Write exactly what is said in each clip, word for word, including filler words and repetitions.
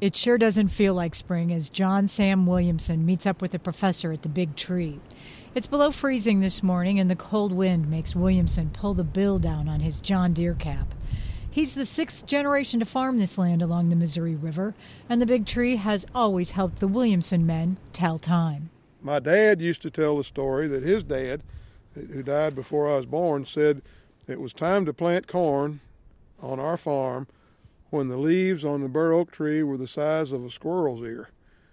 It sure doesn't feel like spring as John Sam Williamson meets up with a professor at the Big Tree. It's below freezing this morning, and the cold wind makes Williamson pull the bill down on his John Deere cap. He's the sixth generation to farm this land along the Missouri River, and the Big Tree has always helped the Williamson men tell time. My dad used to tell the story that his dad, who died before I was born, said it was time to plant corn on our farm when the leaves on the bur oak tree were the size of a squirrel's ear.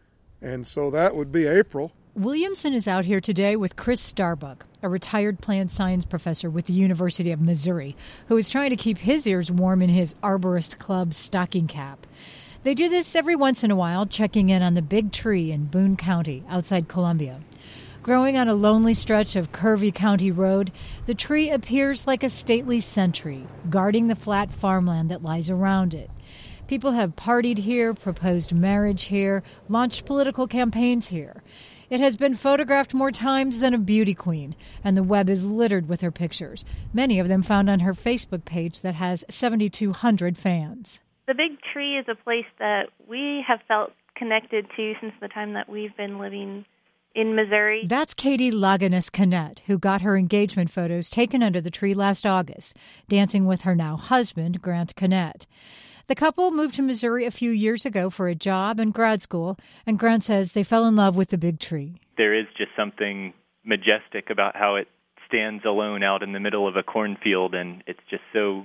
And so that would be April. Williamson is out here today with Chris Starbuck, a retired plant science professor with the University of Missouri, who is trying to keep his ears warm in his Arborist Club stocking cap. They do this every once in a while, checking in on the Big Tree in Boone County, outside Columbia. Growing on a lonely stretch of curvy county road, the tree appears like a stately sentry, guarding the flat farmland that lies around it. People have partied here, proposed marriage here, launched political campaigns here. It has been photographed more times than a beauty queen, and the web is littered with her pictures, many of them found on her Facebook page that has seven thousand two hundred fans. The Big Tree is a place that we have felt connected to since the time that we've been living in Missouri. That's Katie Laganess-Cannett, who got her engagement photos taken under the tree last August, dancing with her now husband, Grant Cannett. The couple moved to Missouri a few years ago for a job and grad school, and Grant says they fell in love with the Big Tree. There is just something majestic about how it stands alone out in the middle of a cornfield, and it's just so,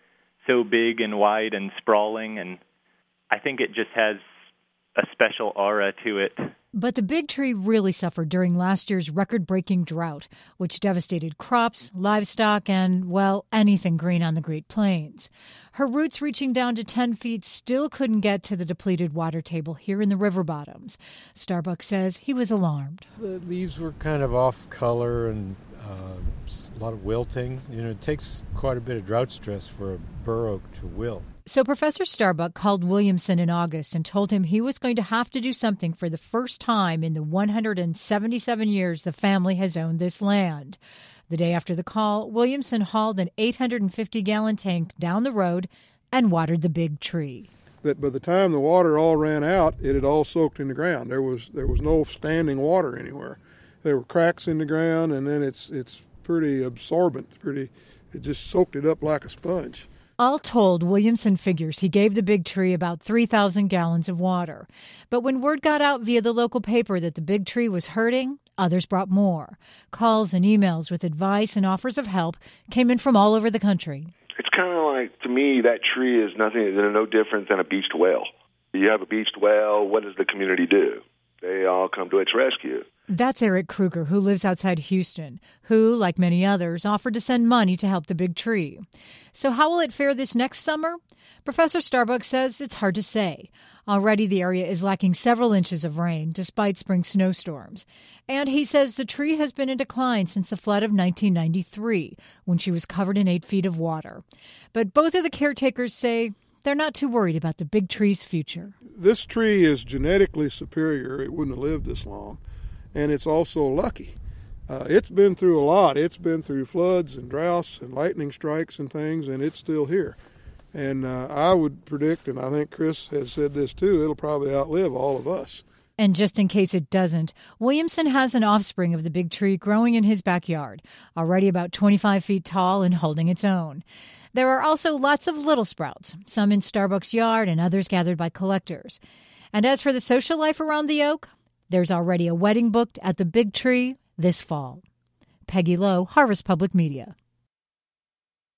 so big and wide and sprawling, and I think it just has a special aura to it. But the Big Tree really suffered during last year's record-breaking drought, which devastated crops, livestock, and, well, anything green on the Great Plains. Her roots reaching down to ten feet still couldn't get to the depleted water table here in the river bottoms. Starbuck says he was alarmed. The leaves were kind of off color and uh, a lot of wilting. You know, it takes quite a bit of drought stress for a bur oak to wilt. So Professor Starbuck called Williamson in August and told him he was going to have to do something for the first time in the one hundred seventy-seven years the family has owned this land. The day after the call, Williamson hauled an eight hundred fifty gallon tank down the road and watered the Big Tree. That by the time the water all ran out, it had all soaked in the ground. There was there was no standing water anywhere. There were cracks in the ground, and then it's it's pretty absorbent. Pretty, it just soaked it up like a sponge. All told, Williamson figures he gave the Big Tree about three thousand gallons of water. But when word got out via the local paper that the Big Tree was hurting, others brought more. Calls and emails with advice and offers of help came in from all over the country. It's kind of like, to me, that tree is nothing, no different than a beached whale. You have a beached whale, what does the community do? They all come to its rescue. That's Eric Kruger, who lives outside Houston, who, like many others, offered to send money to help the Big Tree. So how will it fare this next summer? Professor Starbuck says it's hard to say. Already the area is lacking several inches of rain, despite spring snowstorms. And he says the tree has been in decline since the flood of nineteen ninety-three, when she was covered in eight feet of water. But both of the caretakers say they're not too worried about the Big Tree's future. This tree is genetically superior. It wouldn't have lived this long. And it's also lucky. Uh, it's been through a lot. It's been through floods and droughts and lightning strikes and things, and it's still here. And uh, I would predict, and I think Chris has said this too, it'll probably outlive all of us. And just in case it doesn't, Williamson has an offspring of the Big Tree growing in his backyard, already about twenty-five feet tall and holding its own. There are also lots of little sprouts, some in Starbuck's yard and others gathered by collectors. And as for the social life around the oak, there's already a wedding booked at the Big Tree this fall. Peggy Lowe, Harvest Public Media.